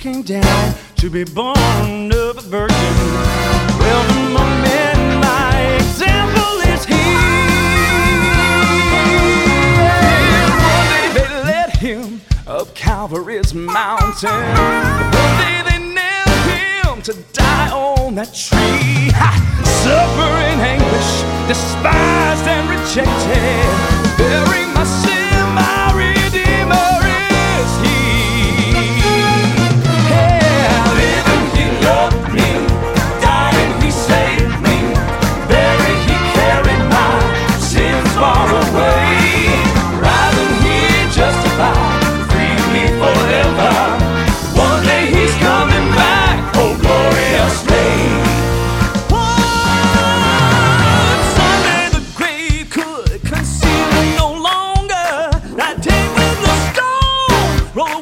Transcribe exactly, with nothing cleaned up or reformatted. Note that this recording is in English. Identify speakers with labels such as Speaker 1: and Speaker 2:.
Speaker 1: came down to be born of a virgin. Well, among men, my example is he. One day they led him up Calvary's mountain. One day they nailed him to die on that tree. Ha! Suffering anguish, despised and rejected.